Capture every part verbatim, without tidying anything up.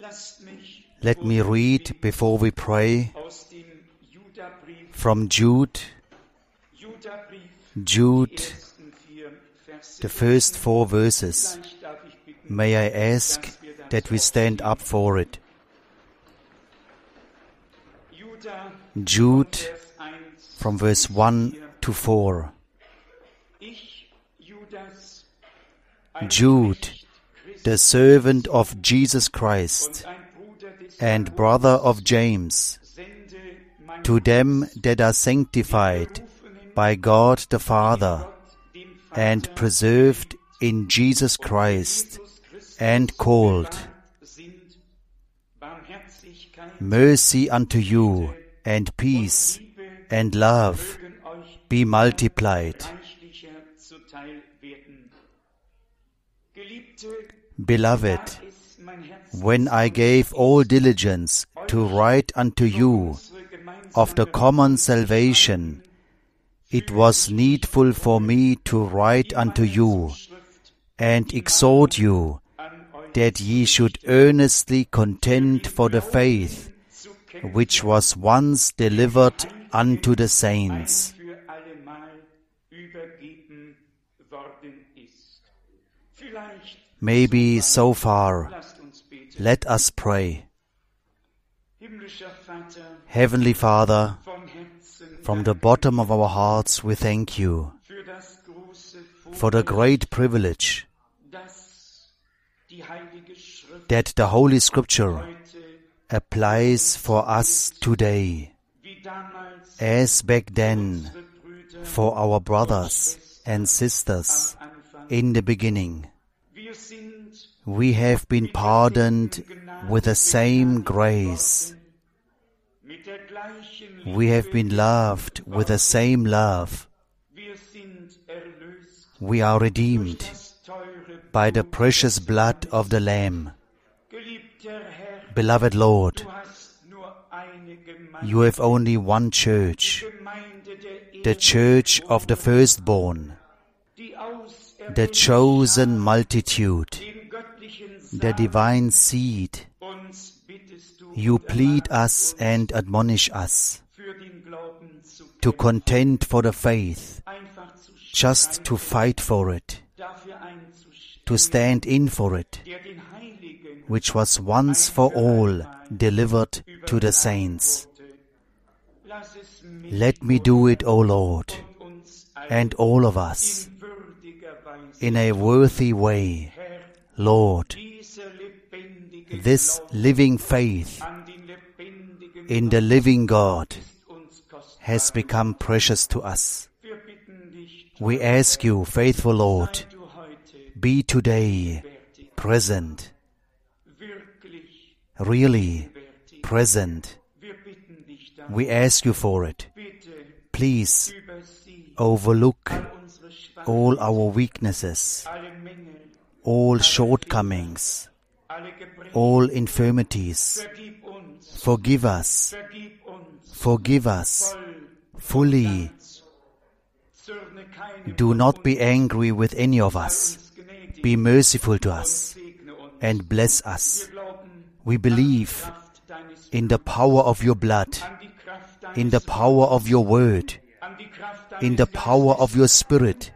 Let me read, before we pray, from Jude, Jude, the first four verses. May I ask that we stand up for it. Jude, from verse one to four. Jude, the servant of Jesus Christ, and brother of James, to them that are sanctified by God the Father, and preserved in Jesus Christ, and called. Mercy unto you, and peace, and love be multiplied. Beloved, when I gave all diligence to write unto you of the common salvation, it was needful for me to write unto you, and exhort you, that ye should earnestly contend for the faith which was once delivered unto the saints. Maybe so far. Let us pray. Heavenly Father, from the bottom of our hearts we thank you for the great privilege that the Holy Scripture applies for us today, as back then for our brothers and sisters in the beginning. We have been pardoned with the same grace. We have been loved with the same love. We are redeemed by the precious blood of the Lamb. Beloved Lord, you have only one church, the church of the firstborn, the chosen multitude, the divine seed. You plead us and admonish us to contend for the faith, just to fight for it, to stand in for it, which was once for all delivered to the saints. Let me do it, O Lord, and all of us, in a worthy way. Lord, this living faith in the living God has become precious to us. We ask you, faithful Lord, be today present, really present. We ask you for it. Please overlook all our weaknesses, all shortcomings, all infirmities. Forgive us. Forgive us fully. Do not be angry with any of us. Be merciful to us and bless us. We believe in the power of your blood, in the power of your word, in the power of your Spirit.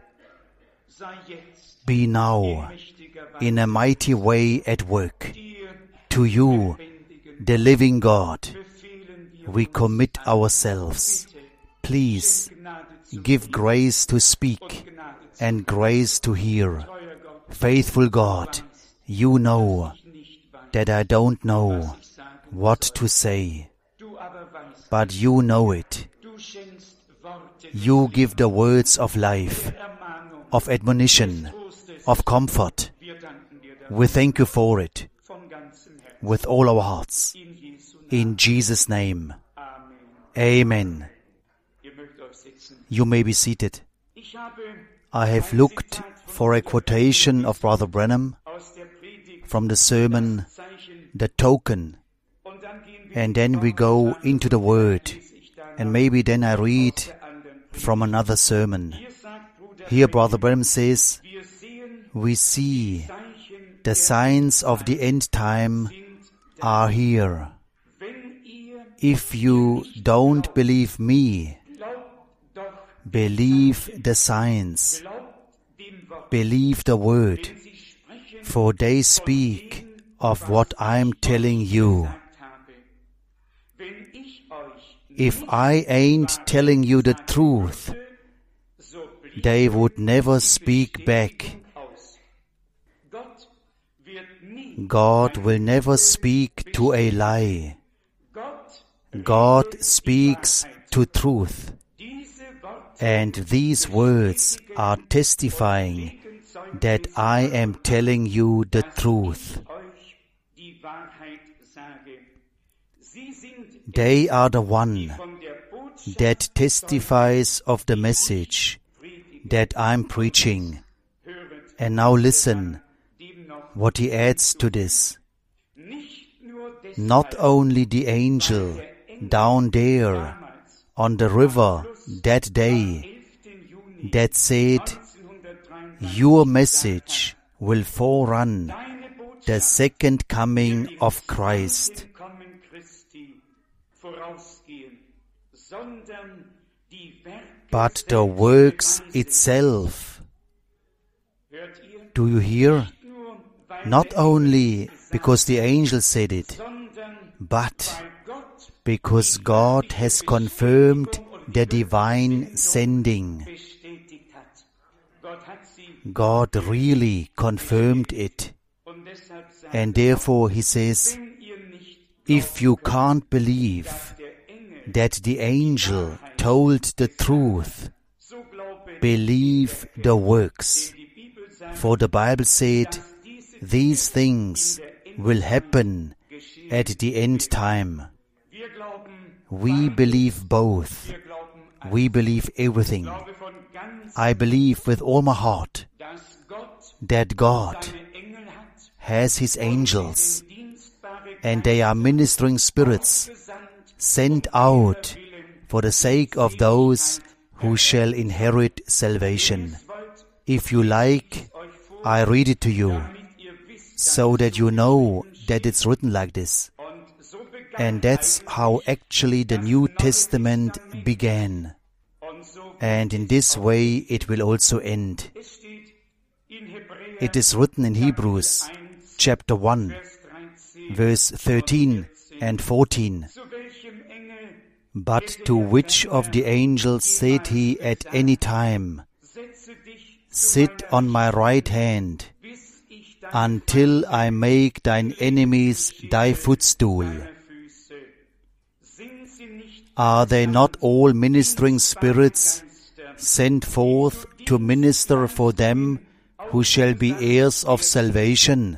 Be now in a mighty way at work. To you, the living God, we commit ourselves. Please give grace to speak and grace to hear. Faithful God, you know that I don't know what to say, but you know it. You give the words of life, of admonition, of comfort. We thank you for it with all our hearts. In Jesus' name, Amen. You may be seated. I have looked for a quotation of Brother Branham from the sermon, The Token, and then we go into the Word, and maybe then I read from another sermon. Here Brother Branham says, we see the signs of the end time are here. If you don't believe me, believe the signs, believe the word, for they speak of what I'm telling you. If I ain't telling you the truth, they would never speak back. God will never speak to a lie. God speaks to truth. And these words are testifying that I am telling you the truth. They are the one that testifies of the message that I'm preaching. And now listen what he adds to this. Not only the angel down there on the river that day that said, your message will forerun the second coming of Christ. But the works itself, do you hear? Not only because the angel said it, but because God has confirmed the divine sending. God really confirmed it. And therefore he says, if you can't believe that the angel told the truth, believe the works. For the Bible said, these things will happen at the end time. We believe both. We believe everything. I believe with all my heart that God has His angels, and they are ministering spirits sent out for the sake of those who shall inherit salvation. If you like, I read it to you, so that you know that it's written like this. And that's how actually the New Testament began. And in this way it will also end. It is written in Hebrews chapter one, verse thirteen and fourteen. But to which of the angels said he at any time, sit on my right hand, until I make thine enemies thy footstool? Are they not all ministering spirits sent forth to minister for them who shall be heirs of salvation?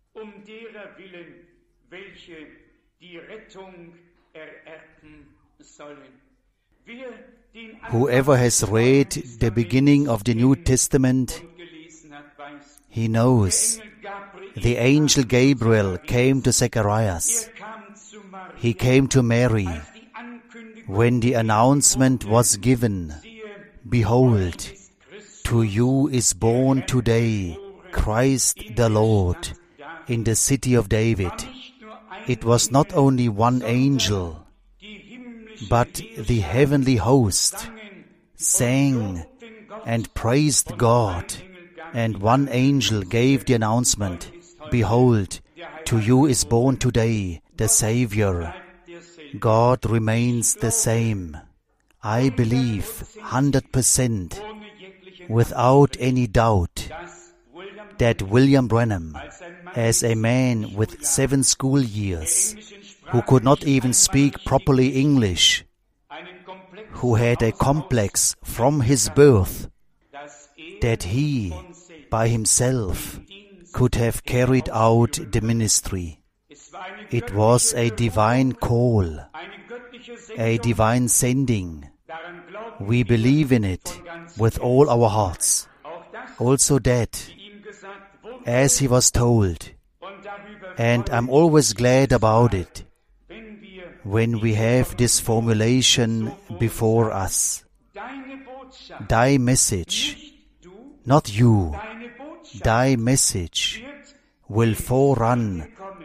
Whoever has read the beginning of the New Testament, he knows the angel Gabriel came to Zacharias. He came to Mary. When the announcement was given, behold, to you is born today Christ the Lord in the city of David. It was not only one angel, but the heavenly host sang and praised God, and one angel gave the announcement, behold, to you is born today the Savior. God remains the same. I believe one hundred percent, without any doubt, that William Branham, as a man with seven school years, who could not even speak properly English, who had a complex from his birth, that he, by himself, could have carried out the ministry. It was a divine call, a divine sending. We believe in it with all our hearts. Also that, as he was told, and I'm always glad about it, when we have this formulation before us. Thy message, not you, thy message will forerun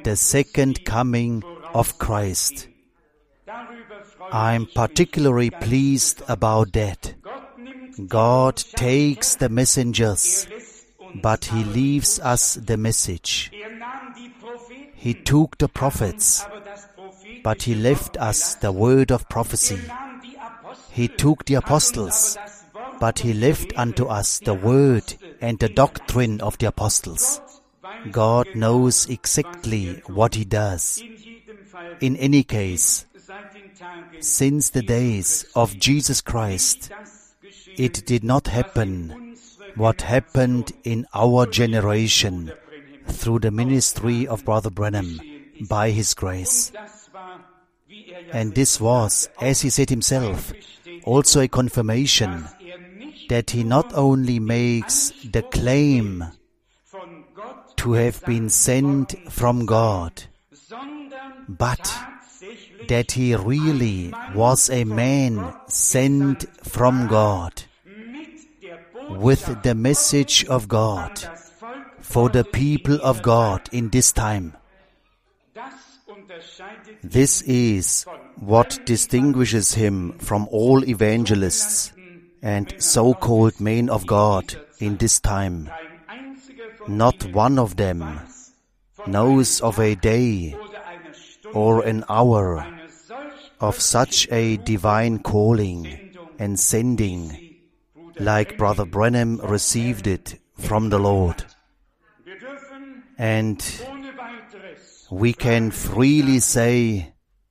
the second coming of Christ. I'm particularly pleased about that. God takes the messengers, but He leaves us the message. He took the prophets, but He left us the word of prophecy. He took the apostles, but He left unto us the word and the doctrine of the apostles. God knows exactly what He does. In any case, since the days of Jesus Christ, it did not happen what happened in our generation through the ministry of Brother Branham by His grace. And this was, as he said himself, also a confirmation that he not only makes the claim to have been sent from God, but that he really was a man sent from God with the message of God for the people of God in this time. This is what distinguishes him from all evangelists and so-called men of God in this time. Not one of them knows of a day or an hour of such a divine calling and sending like Brother Branham received it from the Lord. And we can freely say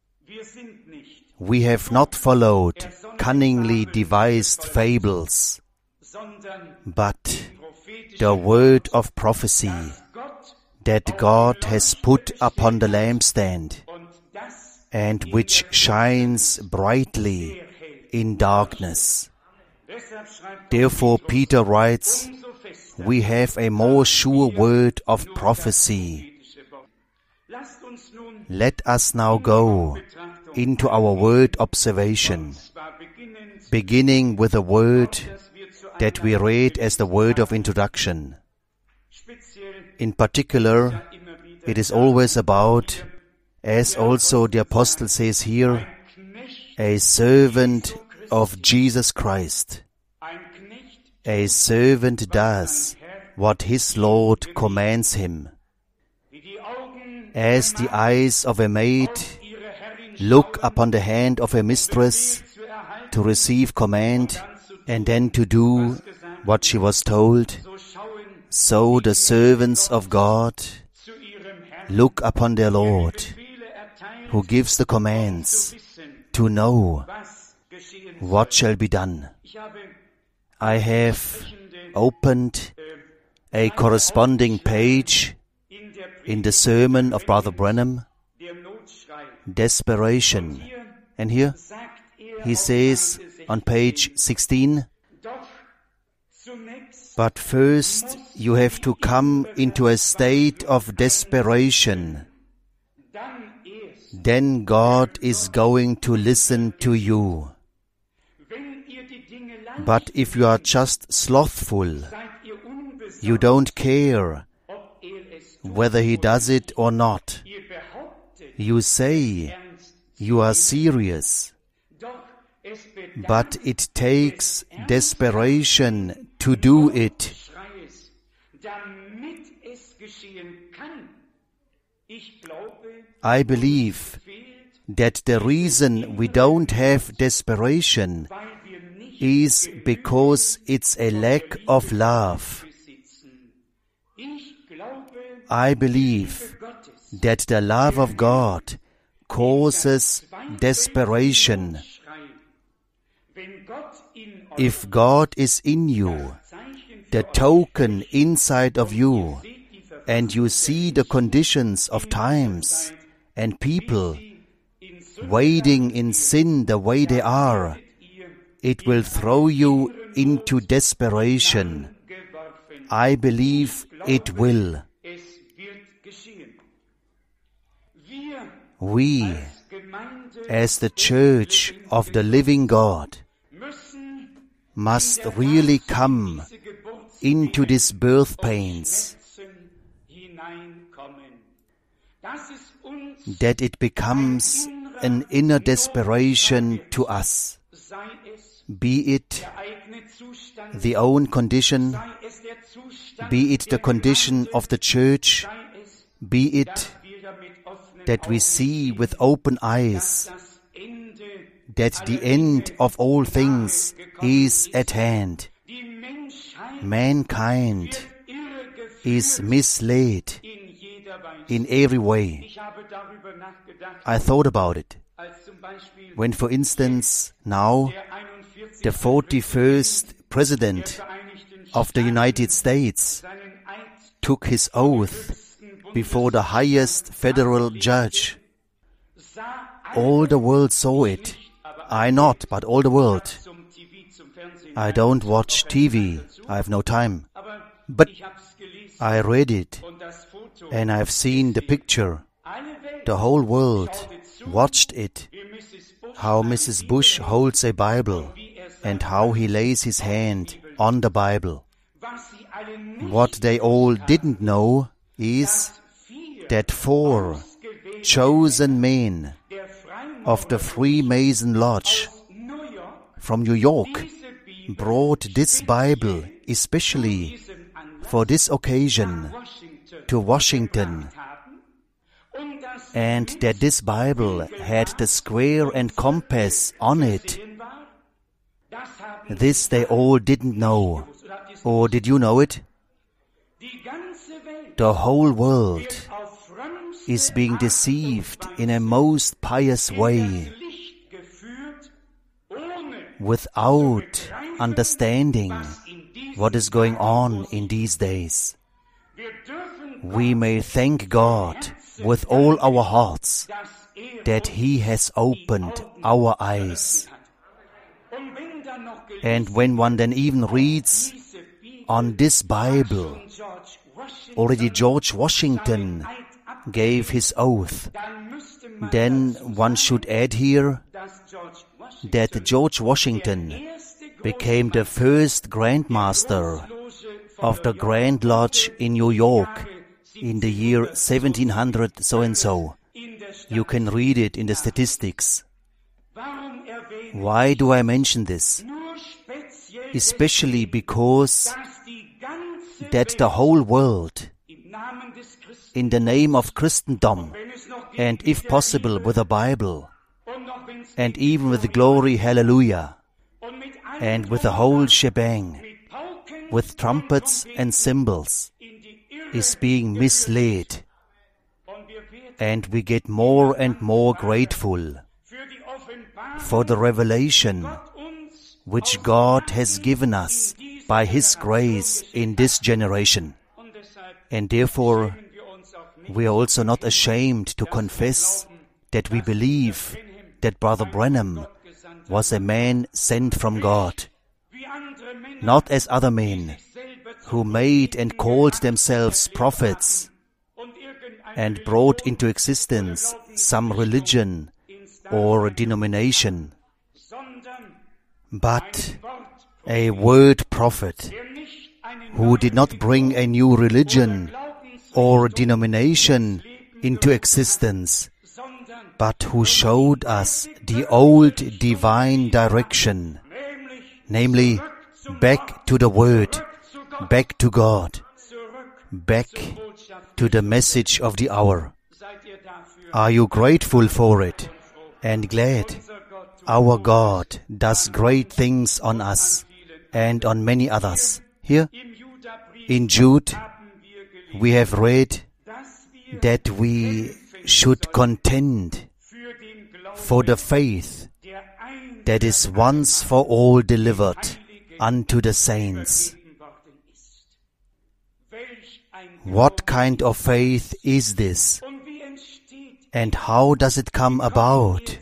we have not followed cunningly devised fables, but the word of prophecy that God has put upon the lampstand and which shines brightly in darkness. Therefore Peter writes, we have a more sure word of prophecy. Let us now go into our word observation, beginning with a word that we read as the word of introduction. In particular, it is always about, as also the apostle says here, a servant of Jesus Christ. A servant does what his Lord commands him. As the eyes of a maid look upon the hand of a mistress to receive command and then to do what she was told, so the servants of God look upon their Lord, who gives the commands to know what shall be done. I have opened a corresponding page in the sermon of Brother Branham, Desperation. And here he says on page sixteen, but first you have to come into a state of desperation. Then God is going to listen to you. But if you are just slothful, you don't care whether He does it or not. You say you are serious, but it takes desperation to do it. I believe that the reason we don't have desperation is because it's a lack of love. I believe that the love of God causes desperation. If God is in you, the token inside of you, and you see the conditions of times and people wading in sin the way they are, it will throw you into desperation. I believe it will. We, as the Church of the Living God, must really come into these birth pains. that it becomes an inner desperation to us, be it the own condition, be it the condition of the church, be it that we see with open eyes that the end of all things is at hand. Mankind is misled in every way. I thought about it. When, for instance, now the forty-first President of the United States took his oath before the highest federal judge. All the world saw it. I not, but all the world. I don't watch T V. I have no time. But I read it, and I've seen the picture. The whole world watched it, how Missus Bush holds a Bible, and how he lays his hand on the Bible. What they all didn't know is that four chosen men of the Freemason Lodge from New York brought this Bible especially for this occasion to Washington, and that this Bible had the square and compass on it. This they all didn't know. Or did you know it? The whole world is being deceived in a most pious way, without understanding what is going on in these days. We may thank God with all our hearts that He has opened our eyes. And when one then even reads on this Bible, already George Washington gave his oath, then one should add here that George Washington became the first Grandmaster of the Grand Lodge in New York in the year seventeen hundred so-and-so. You can read it in the statistics. Why do I mention this? Especially because that the whole world, in the name of Christendom, and if possible with a Bible, and even with the glory hallelujah, and with the whole shebang, with trumpets and cymbals, is being misled. And we get more and more grateful for the revelation which God has given us by His grace in this generation. And therefore, we are also not ashamed to confess that we believe that Brother Branham was a man sent from God, not as other men who made and called themselves prophets and brought into existence some religion or denomination, but a word prophet who did not bring a new religion or denomination into existence, but who showed us the old divine direction, namely back to the Word, back to God, back to the message of the hour. Are you grateful for it and glad? Our God does great things on us and on many others. Here in Jude, we have read that we should contend for the faith that is once for all delivered unto the saints. What kind of faith is this? And how does it come about?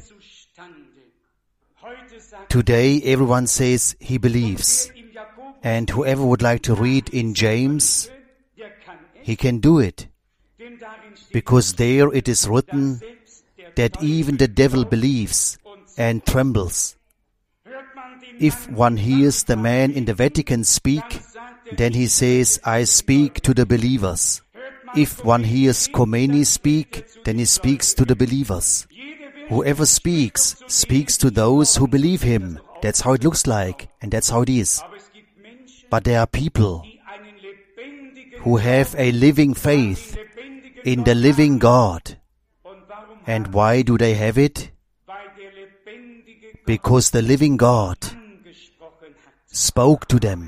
Today everyone says he believes, and whoever would like to read in James, he can do it, because there it is written that even the devil believes and trembles. If one hears the man in the Vatican speak, then he says, I speak to the believers. if one hears Khomeini speak, then he speaks to the believers. Whoever speaks, speaks to those who believe him. That's how it looks like, and that's how it is. But there are people who have a living faith in the living God. And why do they have it? Because the living God spoke to them.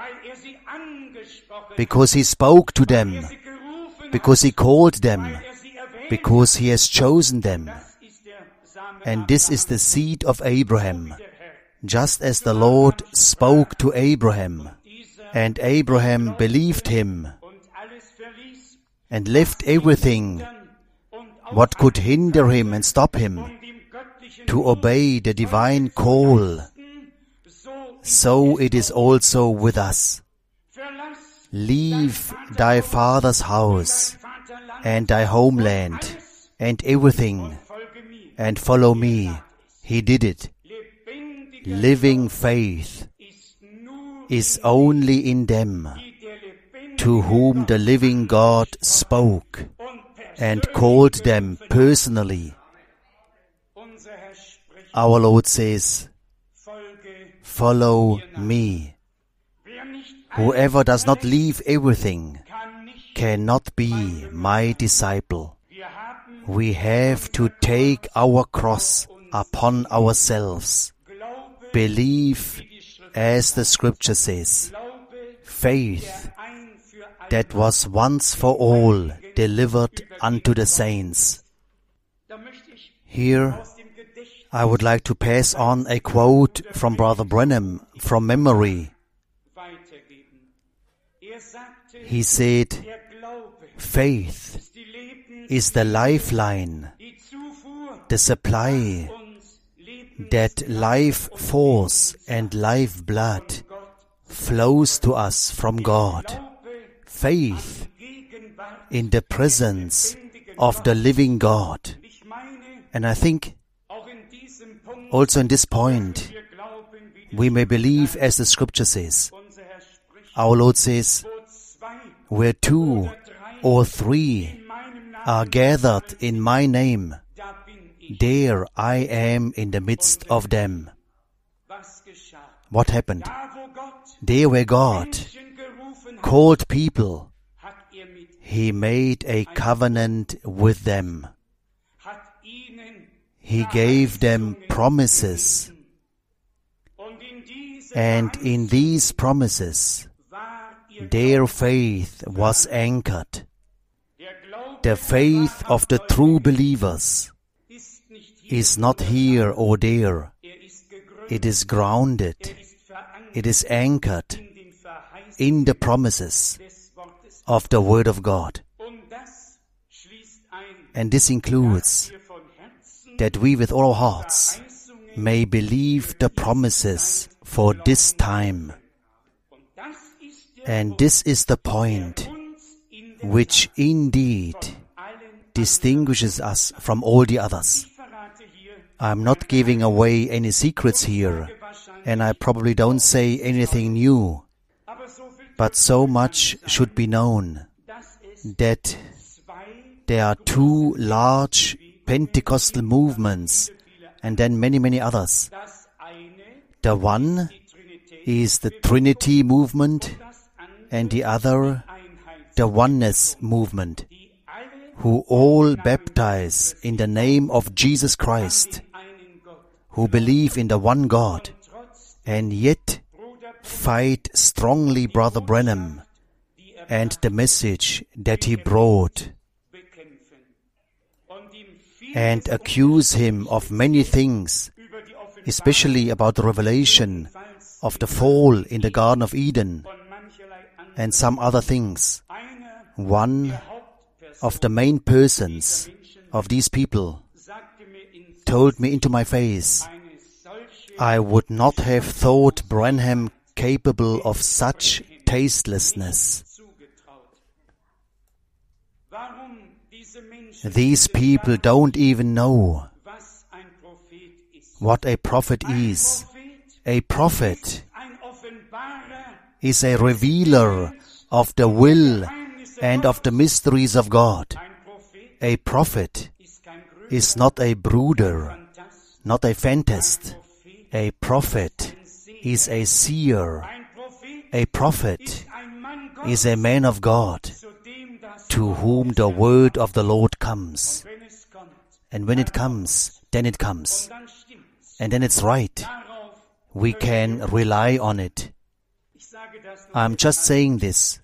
Because He spoke to them. Because He called them. Because He has chosen them. And this is the seed of Abraham. Just as the Lord spoke to Abraham, and Abraham believed Him, and left everything what could hinder him and stop him to obey the divine call, so it is also with us. Leave thy father's house and thy homeland and everything, and follow me. He did it. Living faith is only in them to whom the living God spoke and called them personally. Our Lord says, follow me. Whoever does not leave everything cannot be my disciple. We have to take our cross upon ourselves. Believe as the Scripture says. Faith that was once for all delivered unto the saints. Here, I would like to pass on a quote from Brother Branham from memory. He said, faith is the lifeline, the supply that life force and life blood flows to us from God. Faith in the presence of the living God. And I think also in this point, we may believe as the Scripture says. Our Lord says, where two or three are gathered in my name, there I am in the midst of them. What happened? There where God called people, He made a covenant with them. He gave them promises. And in these promises, their faith was anchored. The faith of the true believers is not here or there. It is grounded. It is anchored in the promises of the Word of God. And this includes that we with all our hearts may believe the promises for this time. And this is the point which indeed distinguishes us from all the others. I'm not giving away any secrets here, and I probably don't say anything new, but so much should be known that there are two large Pentecostal movements and then many, many others. The one is the Trinity movement and the other the Oneness movement, who all baptize in the name of Jesus Christ, who believe in the one God, and yet fight strongly Brother Branham and the message that he brought, and accuse him of many things, especially about the revelation of the fall in the Garden of Eden and some other things. One of the main persons of these people told me into my face, I would not have thought Branham capable of such tastelessness. These people don't even know what a prophet is. A prophet is a revealer of the will and of the mysteries of God. A prophet is not a brooder, not a fantast. A prophet is a seer. A prophet is a man of God, to whom the word of the Lord comes. And when it comes, then it comes. And then it's right. We can rely on it. I'm just saying this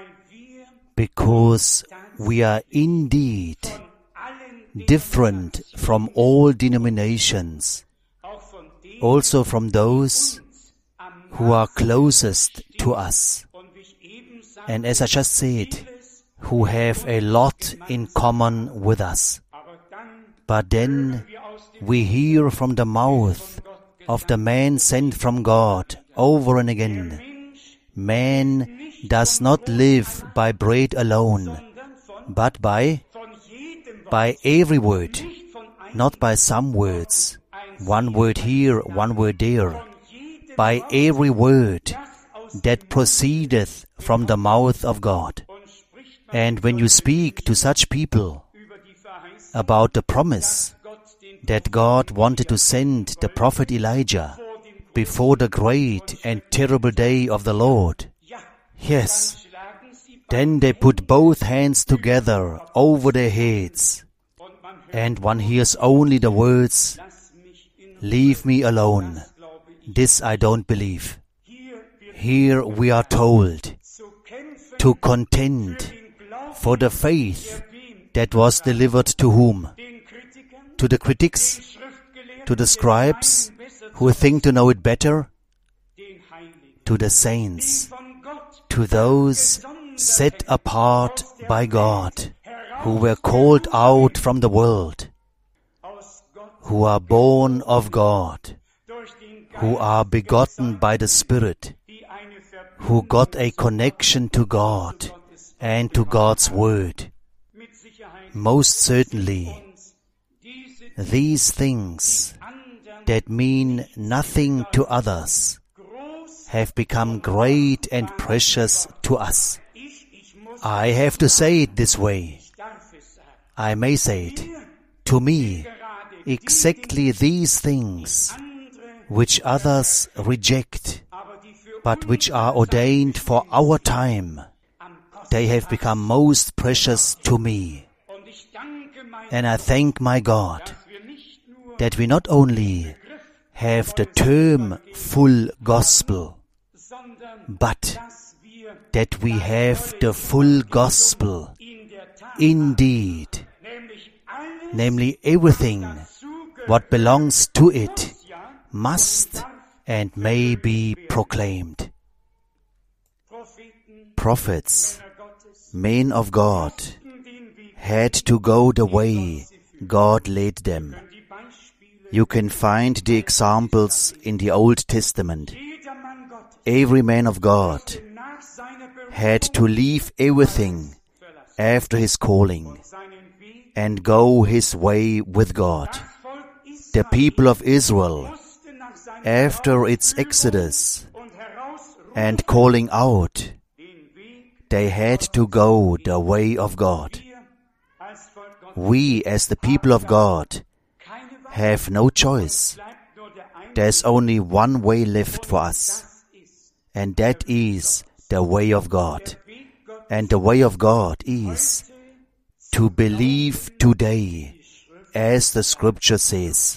because we are indeed different from all denominations, also from those who are closest to us. And as I just said, who have a lot in common with us. But then we hear from the mouth of the man sent from God over and again, man does not live by bread alone, but by, by every word, not by some words, one word here, one word there, by every word that proceedeth from the mouth of God. And when you speak to such people about the promise that God wanted to send the prophet Elijah before the great and terrible day of the Lord, yes, then they put both hands together over their heads, and one hears only the words, "Leave me alone. This I don't believe." Here we are told to contend for the faith that was delivered to whom? To the critics? To the scribes who think to know it better? To the saints, to those set apart by God, who were called out from the world, who are born of God, who are begotten by the Spirit, who got a connection to God and to God's Word. Most certainly, these things that mean nothing to others have become great and precious to us. I have to say it this way. I may say it. To me, exactly these things which others reject, but which are ordained for our time, they have become most precious to me. And I thank my God that we not only have the term full gospel, but that we have the full gospel indeed, namely everything what belongs to it must and may be proclaimed. Prophets, men of God, had to go the way God led them. You can find the examples in the Old Testament. Every man of God had to leave everything after his calling and go his way with God. The people of Israel, after its exodus and calling out, they had to go the way of God. We, as the people of God, have no choice. There's only one way left for us, and that is the way of God. And the way of God is to believe today, as the Scripture says.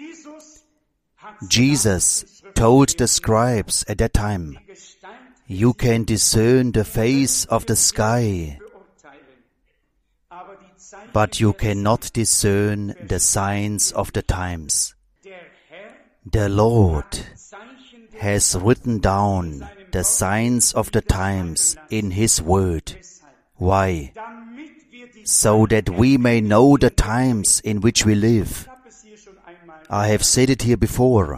Jesus told the scribes at that time, "You can discern the face of the sky, but you cannot discern the signs of the times." The Lord has written down the signs of the times in His Word. Why? So that we may know the times in which we live. I have said it here before.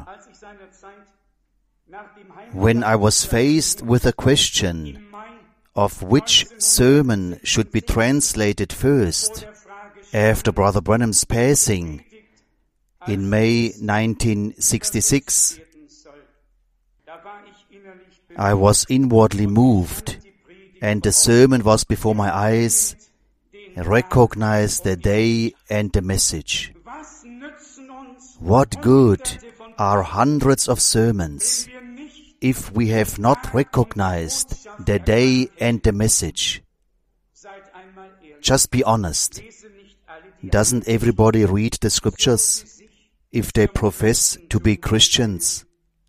When I was faced with a question of which sermon should be translated first after Brother Branham's passing in May nineteen sixty-six, I was inwardly moved and the sermon was before my eyes, recognize the day and the message. What good are hundreds of sermons if we have not recognized the day and the message? Just be honest. Doesn't everybody read the scriptures if they profess to be Christians?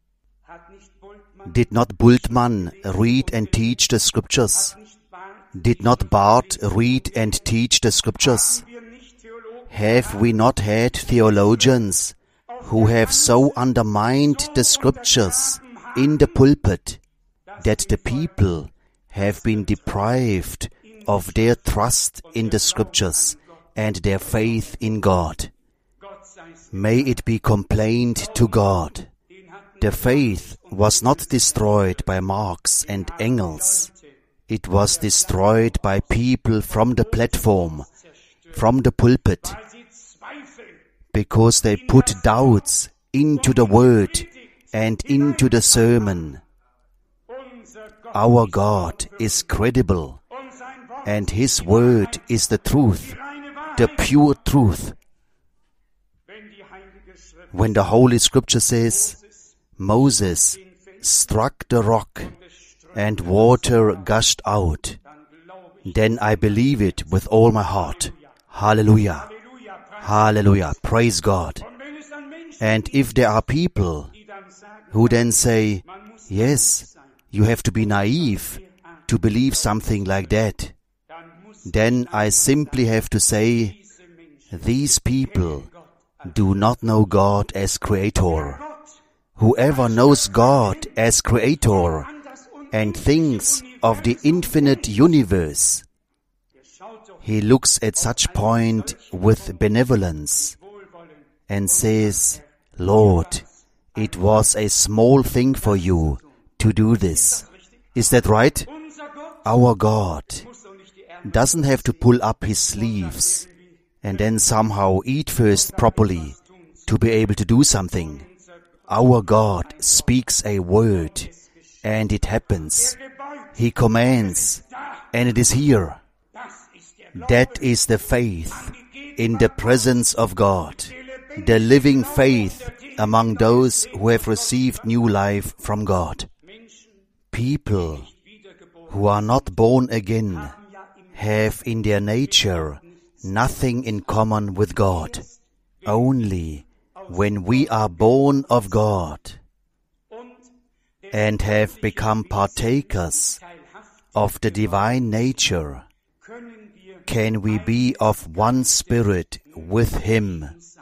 Did not Bultmann read and teach the scriptures? Did not Barth read and teach the scriptures? Have we not had theologians who have so undermined the scriptures in the pulpit that the people have been deprived of their trust in the scriptures and their faith in God? May it be complained to God. The faith was not destroyed by Marx and Engels. It was destroyed by people from the platform, from the pulpit, because they put doubts into the word and into the sermon. Our God is credible, and His word is the truth, the pure truth. When the Holy Scripture says, Moses struck the rock and water gushed out, then I believe it with all my heart. Hallelujah. Hallelujah. Praise God. And if there are people who then say, yes, you have to be naive to believe something like that, then I simply have to say, these people do not know God as Creator. Whoever knows God as Creator and thinks of the infinite universe, he looks at such point with benevolence and says, Lord, it was a small thing for you to do this. Is that right? Our God doesn't have to pull up his sleeves and then somehow eat first properly to be able to do something. Our God speaks a word and it happens. He commands and it is here. That is the faith in the presence of God, the living faith among those who have received new life from God. People who are not born again have in their nature nothing in common with God. Only when we are born of God and have become partakers of the divine nature, can we be of one spirit with Him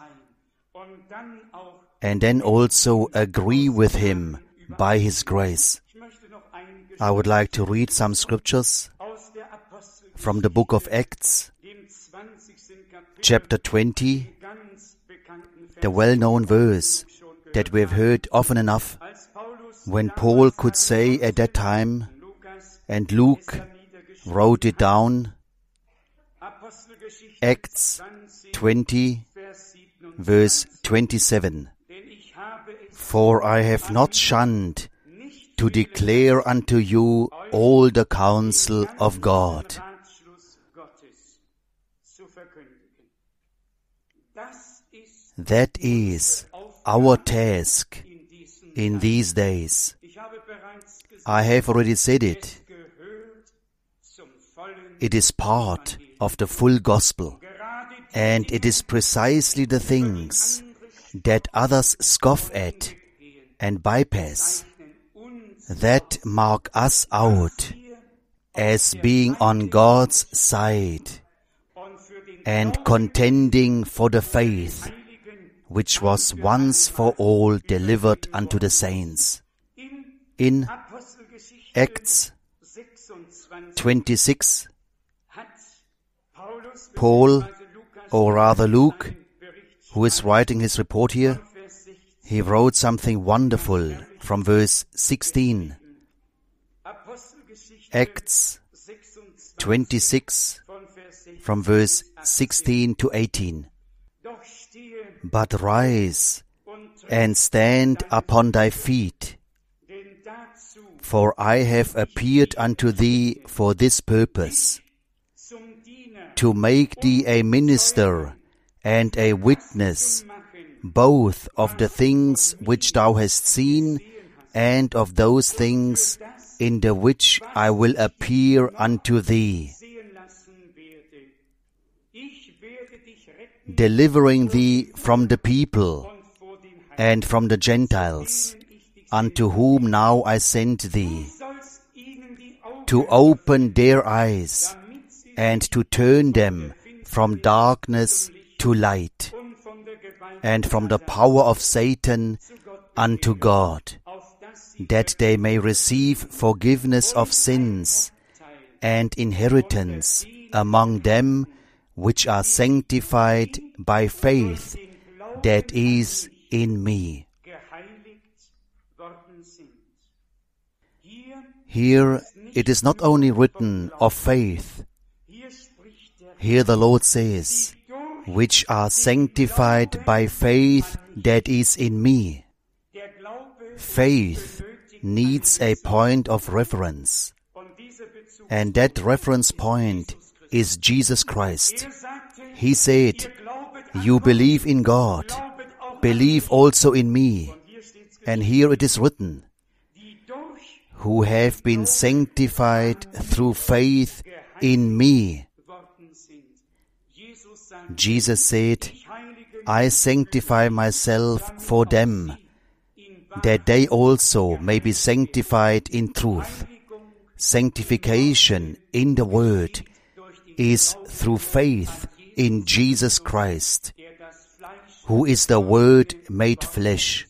and then also agree with Him by His grace. I would like to read some scriptures from the book of Acts, chapter twenty, the well-known verse that we have heard often enough, when Paul could say at that time, and Luke wrote it down, Acts twenty, verse twenty-seven. For I have not shunned to declare unto you all the counsel of God. That is our task in these days. I have already said it. It is part of the full gospel, and it is precisely the things that others scoff at and bypass that mark us out as being on God's side and contending for the faith which was once for all delivered unto the saints. In Acts twenty-six, Paul, or rather Luke, who is writing his report here, he wrote something wonderful from verse sixteen. Acts twenty-six, from verse sixteen to eighteen. But rise and stand upon thy feet, For I have appeared unto thee for this purpose, to make thee a minister and a witness, both of the things which thou hast seen, and of those things in the which I will appear unto thee, delivering thee from the people and from the Gentiles, unto whom now I send thee, to open their eyes, and to turn them from darkness to light, and from the power of Satan unto God, that they may receive forgiveness of sins and inheritance among them which are sanctified by faith that is in me. Here it is not only written of faith. Here the Lord says, which are sanctified by faith that is in me. Faith needs a point of reference, and that reference point is Jesus Christ. He said, you believe in God, believe also in me. And here it is written, who have been sanctified through faith in me. Jesus said, I sanctify myself for them, that they also may be sanctified in truth. Sanctification in the Word is through faith in Jesus Christ, who is the Word made flesh.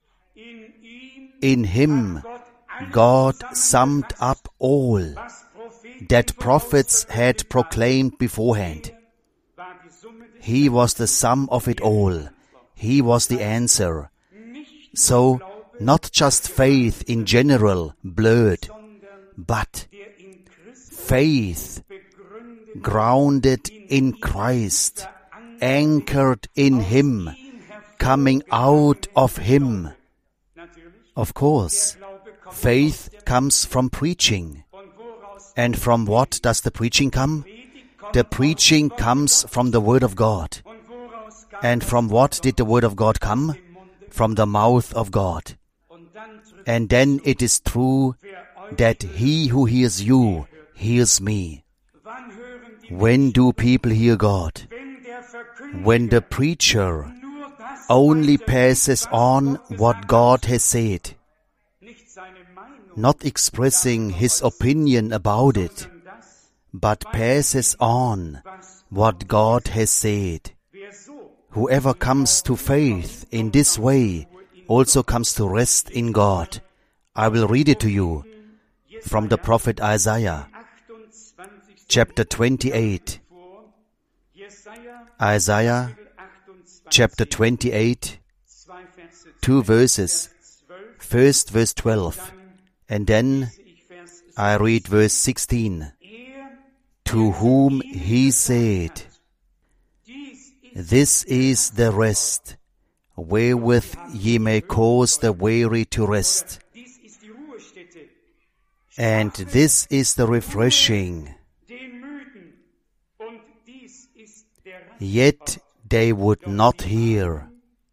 In Him God summed up all that prophets had proclaimed beforehand. He was the sum of it all. He was the answer. So, not just faith in general, blurred, but faith grounded in Christ, anchored in Him, coming out of Him. Of course, faith comes from preaching. And from what does the preaching come? The preaching comes from the Word of God. And from what did the Word of God come? From the mouth of God. And then it is true that he who hears you hears me. When do people hear God? When the preacher only passes on what God has said, not expressing his opinion about it, but passes on what God has said. Whoever comes to faith in this way also comes to rest in God. I will read it to you from the prophet Isaiah, chapter twenty-eight. Isaiah, chapter twenty-eight, two verses. First verse twelve, and then I read verse sixteen. To whom he said, this is the rest, wherewith ye may cause the weary to rest. And this is the refreshing. Yet they would not hear.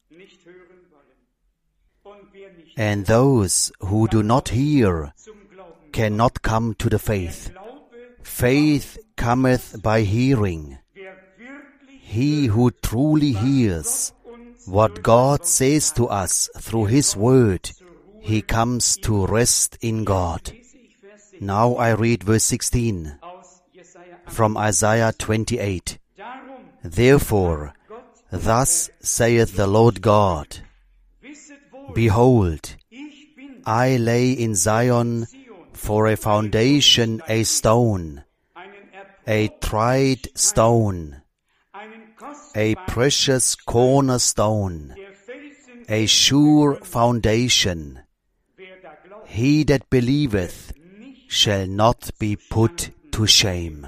And those who do not hear cannot come to the faith. Faith cometh by hearing. He who truly hears what God says to us through His Word, he comes to rest in God. Now I read verse sixteen from Isaiah twenty-eight. Therefore, thus saith the Lord God, behold, I lay in Zion for a foundation a stone, a tried stone, a precious cornerstone, a sure foundation. He that believeth shall not be put to shame.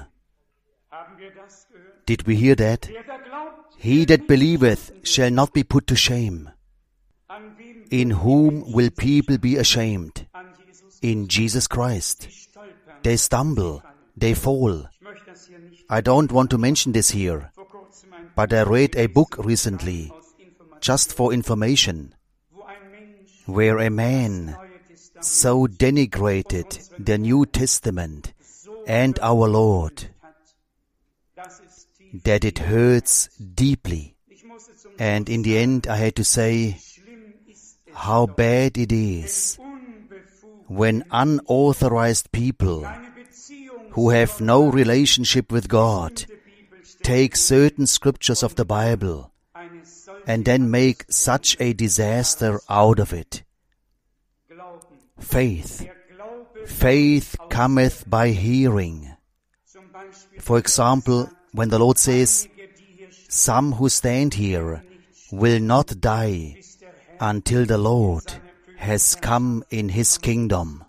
Did we hear that? He that believeth shall not be put to shame. In whom will people be ashamed? in Jesus Christ. They stumble, they fall. I don't want to mention this here, but I read a book recently, just for information, where a man so denigrated the New Testament and our Lord that it hurts deeply. And in the end, I had to say how bad it is when unauthorized people who have no relationship with God take certain scriptures of the Bible and then make such a disaster out of it. Faith. Faith cometh by hearing. For example, when the Lord says, some who stand here will not die until the Lord has come in His kingdom.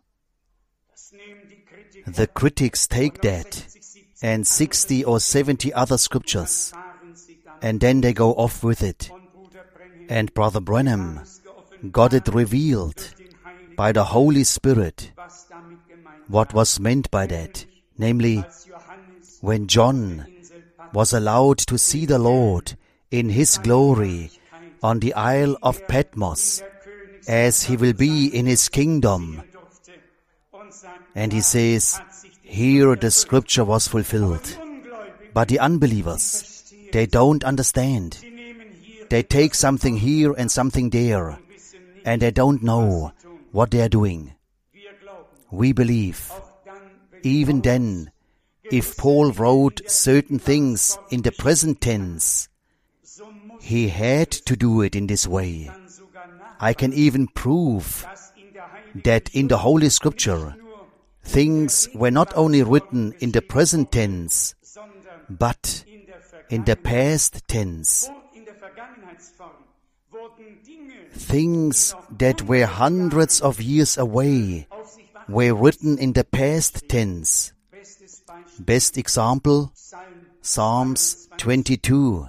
The critics take that and sixty or seventy other scriptures, and then they go off with it. And Brother Branham got it revealed by the Holy Spirit what was meant by that. Namely, when John was allowed to see the Lord in His glory on the Isle of Patmos, as He will be in His kingdom. And he says, here the scripture was fulfilled. But the unbelievers, they don't understand. They take something here and something there, and they don't know what they are doing. We believe, even then, if Paul wrote certain things in the present tense, he had to do it in this way. I can even prove that in the Holy Scripture, things were not only written in the present tense, but in the past tense. Things that were hundreds of years away were written in the past tense. Best example, Psalms twenty-two,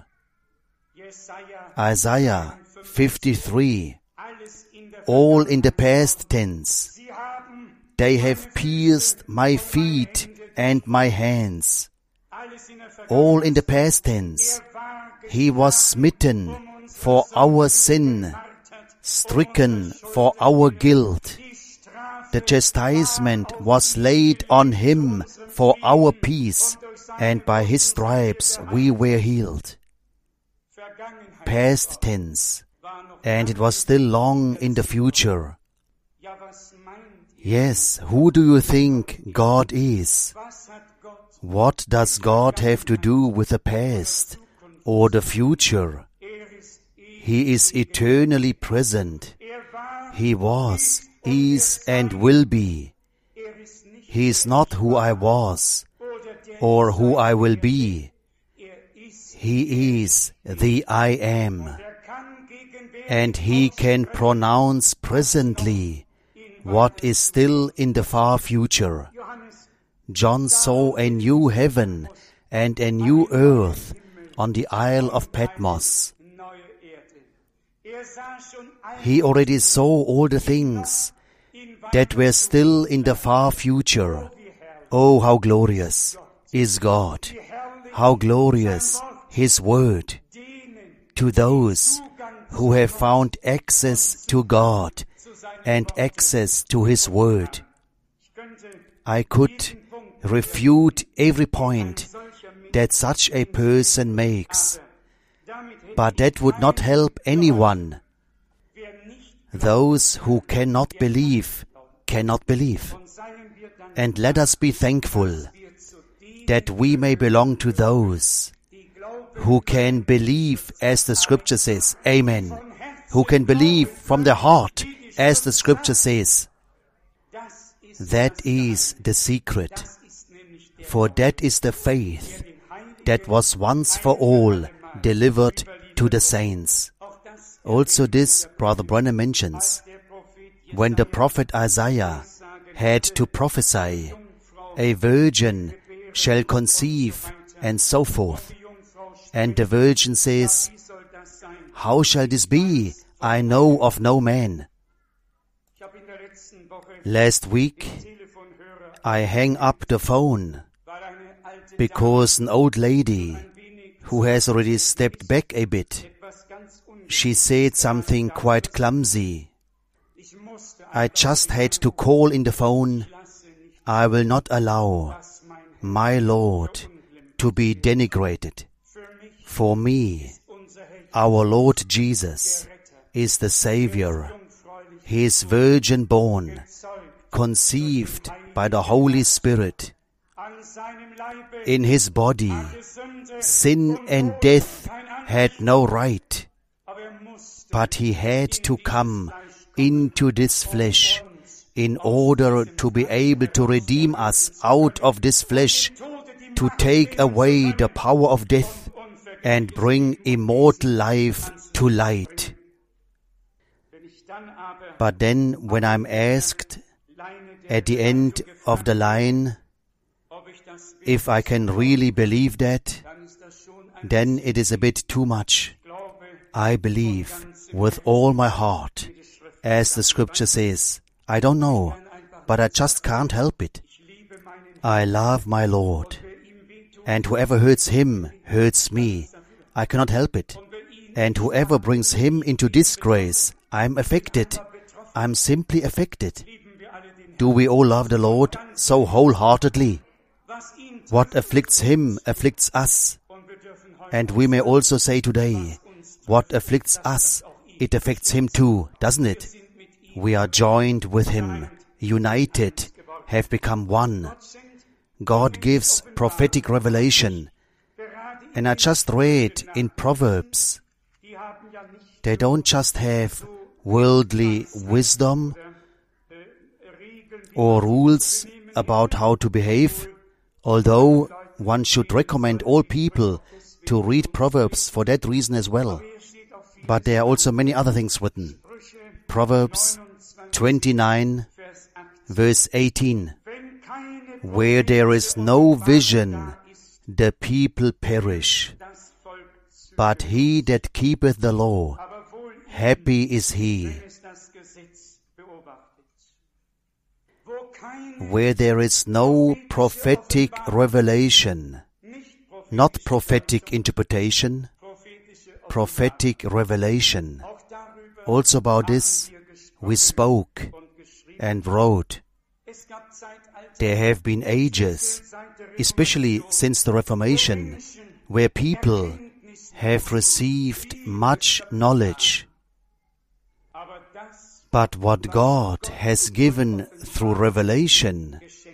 Isaiah fifty-three, all in the past tense. They have pierced my feet and my hands. All in the past tense. He was smitten for our sin, stricken for our guilt. The chastisement was laid on Him for our peace, and by His stripes we were healed. Past tense, and it was still long in the future. Yes, who do you think God is? What does God have to do with the past or the future? He is eternally present. He was, is, and will be. He is not who I was or who I will be. He is the I am. And He can pronounce presently what is still in the far future. John saw a new heaven and a new earth on the Isle of Patmos. He already saw all the things that were still in the far future. Oh, how glorious is God! How glorious His Word to those who have found access to God and access to His Word. I could refute every point that such a person makes, but that would not help anyone. Those who cannot believe, cannot believe. And let us be thankful that we may belong to those who can believe as the Scripture says. Amen. Who can believe from the heart as the Scripture says. That is the secret. For that is the faith that was once for all delivered to the saints. Also this, Brother Branham mentions, when the prophet Isaiah had to prophesy, a virgin shall conceive, and so forth. And the virgin says, how shall this be? I know of no man. Last week, I hang up the phone because an old lady who has already stepped back a bit, she said something quite clumsy. I just had to call in the phone, I will not allow my Lord to be denigrated. For me, our Lord Jesus is the Savior. He is virgin born, conceived by the Holy Spirit. In His body, sin and death had no right, but He had to come into this flesh in order to be able to redeem us out of this flesh, to take away the power of death and bring immortal life to light. But then when I'm asked at the end of the line if I can really believe that, then it is a bit too much. I believe with all my heart, as the scripture says. I don't know, but I just can't help it. I love my Lord, and whoever hurts Him hurts me. I cannot help it. And whoever brings Him into disgrace, I'm affected. I'm simply affected. Do we all love the Lord so wholeheartedly? What afflicts Him afflicts us. And we may also say today, what afflicts us, it affects Him too, doesn't it? We are joined with Him, united, have become one. God gives prophetic revelation. And I just read in Proverbs, they don't just have worldly wisdom or rules about how to behave, although one should recommend all people to read Proverbs for that reason as well. But there are also many other things written. Proverbs twenty-nine, verse eighteen. Where there is no vision, the people perish. But he that keepeth the law, happy is he. Where there is no prophetic revelation, not prophetic interpretation, prophetic revelation. Also about this we spoke and wrote. There have been ages, especially since the Reformation, where people have received much knowledge. But what God has given through revelation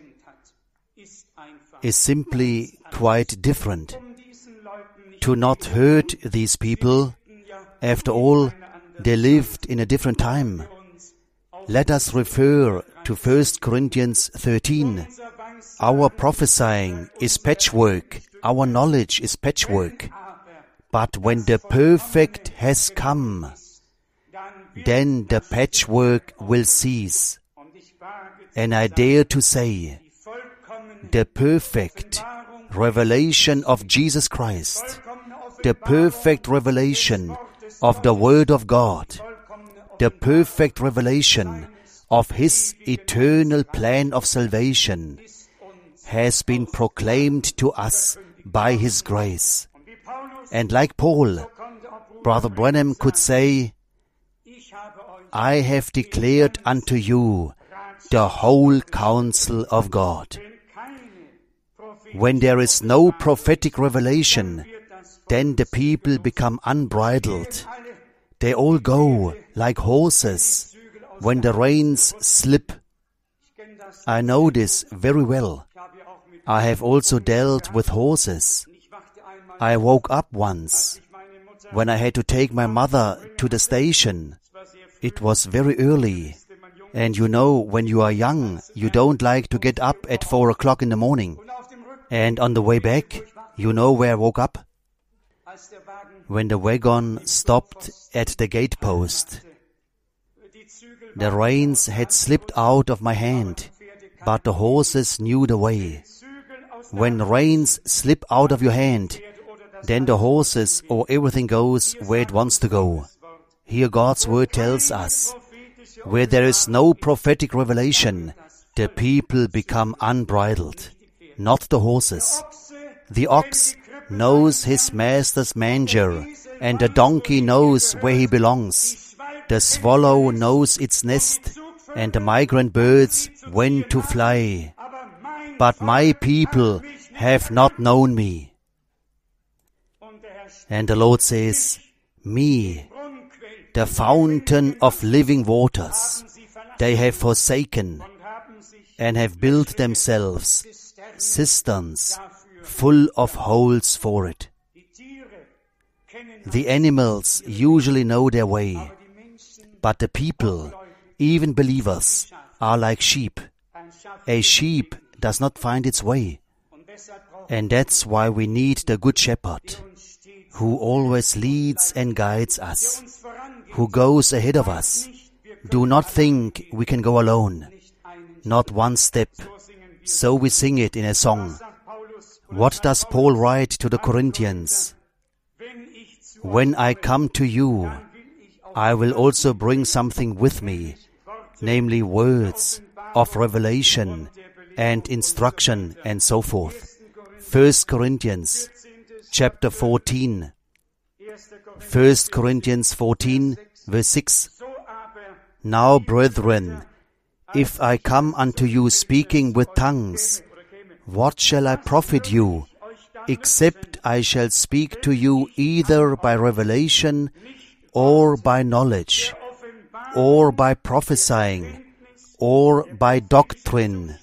is simply quite different. To not hurt these people, after all, they lived in a different time. Let us refer to First Corinthians thirteen. Our prophesying is patchwork, our knowledge is patchwork. But when the perfect has come, then the patchwork will cease. And I dare to say, the perfect revelation of Jesus Christ, the perfect revelation of the Word of God, the perfect revelation of His eternal plan of salvation has been proclaimed to us by His grace. And like Paul, Brother Branham could say, I have declared unto you the whole counsel of God. When there is no prophetic revelation, then the people become unbridled. They all go like horses when the reins slip. I know this very well. I have also dealt with horses. I woke up once when I had to take my mother to the station. It was very early. And you know, when you are young, you don't like to get up at four o'clock in the morning. And on the way back, you know where I woke up? When the wagon stopped at the gate post. The reins had slipped out of my hand, but the horses knew the way. When reins slip out of your hand, then the horses or everything goes where it wants to go. Here God's word tells us, Where there is no prophetic revelation, the people become unbridled, not the horses. The ox knows his master's manger, and the donkey knows where he belongs. The swallow knows its nest, and the migrant birds when to fly. But my people have not known me. And the Lord says, me, the fountain of living waters, they have forsaken and have built themselves cisterns full of holes for it. The animals usually know their way, but the people, even believers, are like sheep. A sheep does not find its way. And that's why we need the Good Shepherd, who always leads and guides us, who goes ahead of us. Do not think we can go alone, not one step. So we sing it in a song. What does Paul write to the Corinthians? When I come to you, I will also bring something with me, namely words of revelation and instruction and so forth. First Corinthians chapter fourteen. First Corinthians fourteen, verse six. Now, brethren, if I come unto you speaking with tongues, what shall I profit you, except I shall speak to you either by revelation, or by knowledge, or by prophesying, or by doctrine?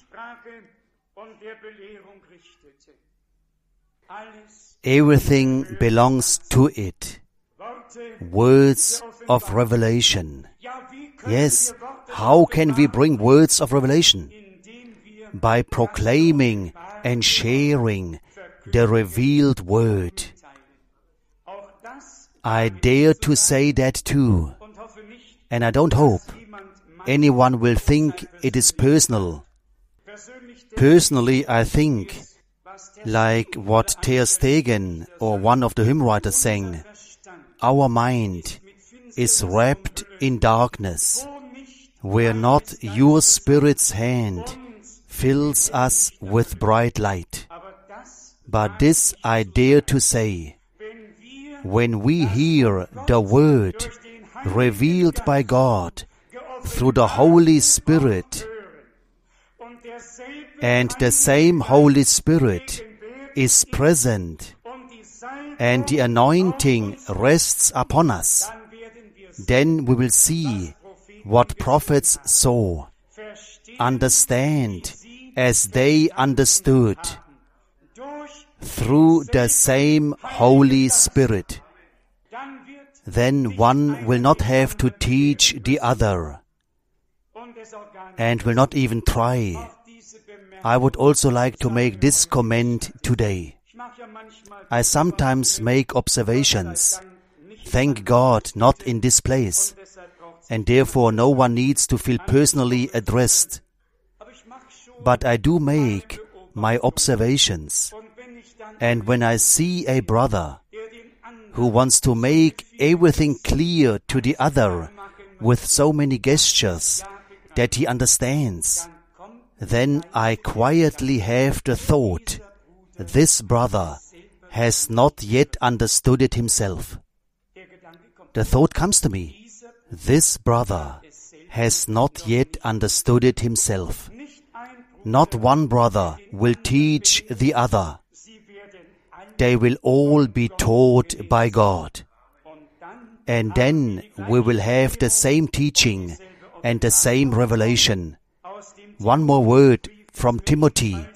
Everything belongs to it. Words of revelation. Yes, how can we bring words of revelation? By proclaiming and sharing the revealed word. I dare to say that too, and I don't hope anyone will think it is personal. Personally, I think, like what Ter Stegen or one of the hymn writers sang, our mind is wrapped in darkness, where not your Spirit's hand fills us with bright light. But this I dare to say, when we hear the word revealed by God through the Holy Spirit, and the same Holy Spirit is present, and the anointing rests upon us, then we will see what prophets saw, understand as they understood, through the same Holy Spirit. Then one will not have to teach the other, and will not even try. I would also like to make this comment today. I sometimes make observations, thank God not in this place, and therefore no one needs to feel personally addressed. But I do make my observations, and when I see a brother who wants to make everything clear to the other with so many gestures that he understands, then I quietly have the thought, this brother has not yet understood it himself. The thought comes to me, this brother has not yet understood it himself. Not one brother will teach the other. They will all be taught by God. And then we will have the same teaching and the same revelation. One more word from Timothy,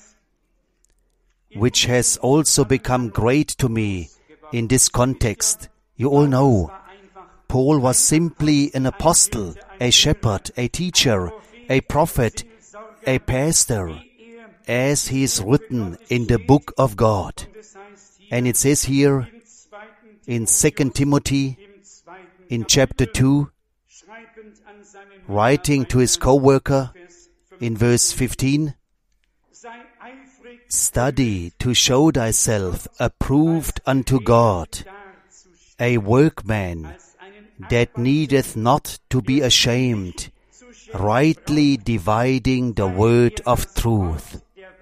which has also become great to me in this context. You all know, Paul was simply an apostle, a shepherd, a teacher, a prophet, a pastor, as he is written in the book of God. And it says here in Second Timothy, in chapter two, writing to his co-worker in verse fifteen, study to show thyself approved unto God, a workman that needeth not to be ashamed, rightly dividing the word of truth.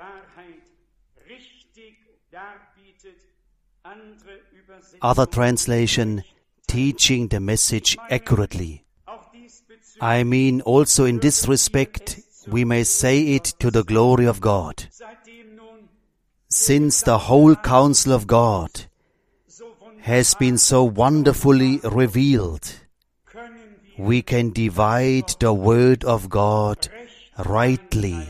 Other translation, teaching the message accurately. I mean, also in this respect, we may say it to the glory of God. Since the whole counsel of God has been so wonderfully revealed, we can divide the word of God rightly.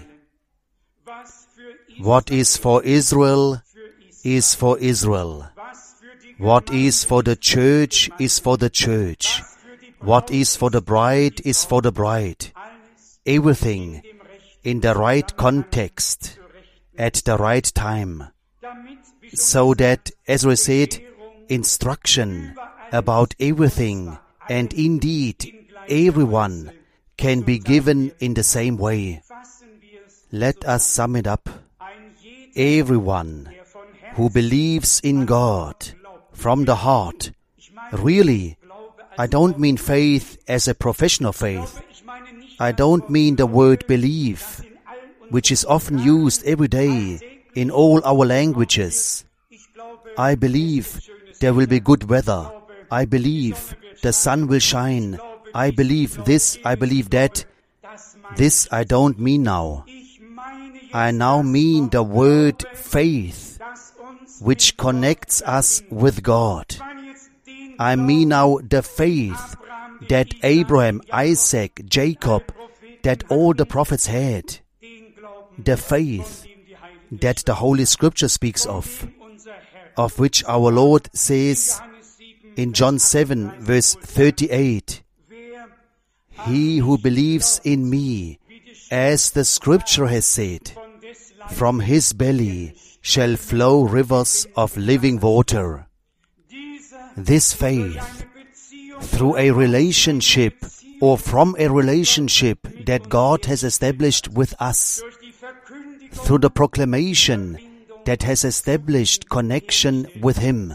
What is for Israel is for Israel. What is for the church is for the church. What is for the bride is for the bride. Everything in the right context, at the right time. So that, as we said, instruction about everything and indeed everyone can be given in the same way. Let us sum it up. Everyone who believes in God from the heart, really, I don't mean faith as a professional faith. I don't mean the word believe, which is often used every day in all our languages. I believe there will be good weather. I believe the sun will shine. I believe this, I believe that. This I don't mean now. I now mean the word faith, which connects us with God. I mean now the faith that Abraham, Isaac, Jacob, that all the prophets had. The faith that the Holy Scripture speaks of, of which our Lord says in John seven, verse thirty-eight, He who believes in me, as the Scripture has said, from his belly shall flow rivers of living water. This faith, through a relationship or from a relationship that God has established with us, through the proclamation that has established connection with Him.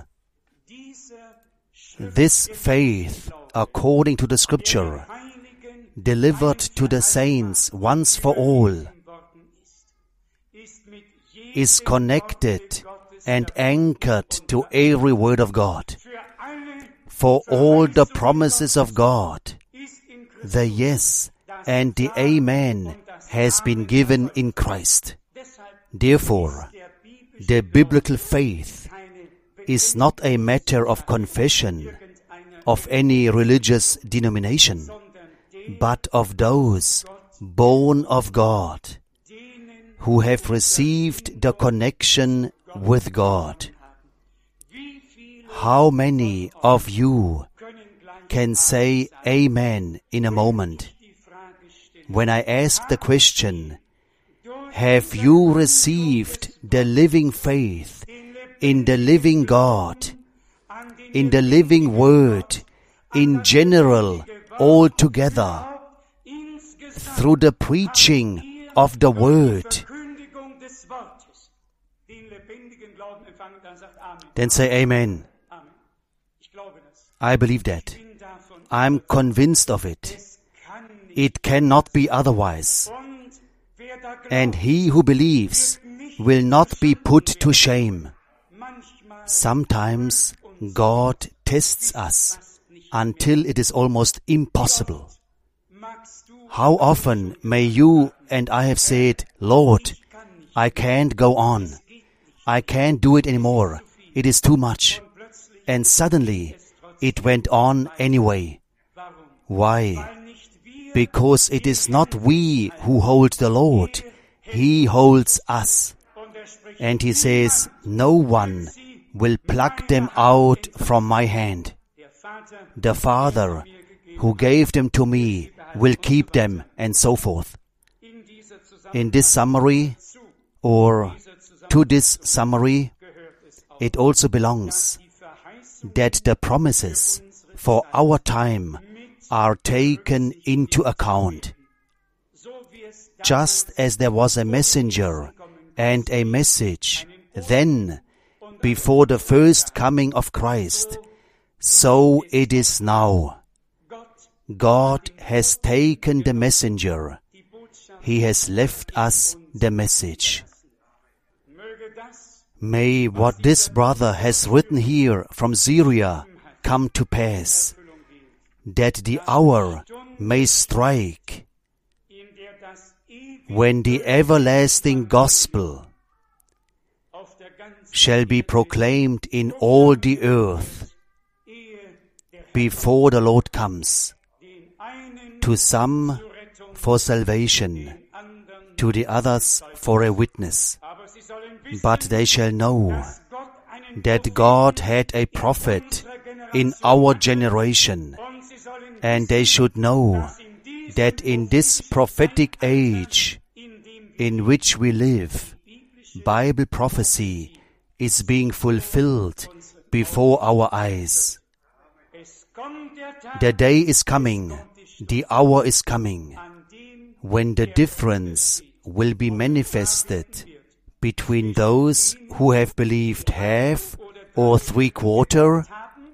This faith, according to the Scripture, delivered to the saints once for all, is connected and anchored to every word of God. For all the promises of God, the yes and the amen has been given in Christ. Therefore, the biblical faith is not a matter of confession of any religious denomination, but of those born of God, who have received the connection with God. How many of you can say Amen in a moment when I ask the question, have you received the living faith in the living God, in the living Word, in general, all together, through the preaching of the Word? Then say Amen. I believe that. I'm convinced of it. It cannot be otherwise. And he who believes will not be put to shame. Sometimes God tests us until it is almost impossible. How often may you and I have said, Lord, I can't go on. I can't do it anymore. It is too much. And suddenly it went on anyway. Why? Because it is not we who hold the Lord. He holds us. And He says, no one will pluck them out from my hand. The Father who gave them to me will keep them, and so forth. In this summary, or to this summary, it also belongs that the promises for our time are taken into account. Just as there was a messenger and a message then before the first coming of Christ, so it is now. God has taken the messenger. He has left us the message. May what this brother has written here from Syria come to pass, that the hour may strike when the everlasting gospel shall be proclaimed in all the earth before the Lord comes, to some for salvation, to the others for a witness. But they shall know that God had a prophet in our generation, and they should know that in this prophetic age in which we live, Bible prophecy is being fulfilled before our eyes. The day is coming, the hour is coming, when the difference will be manifested between those who have believed half or three-quarter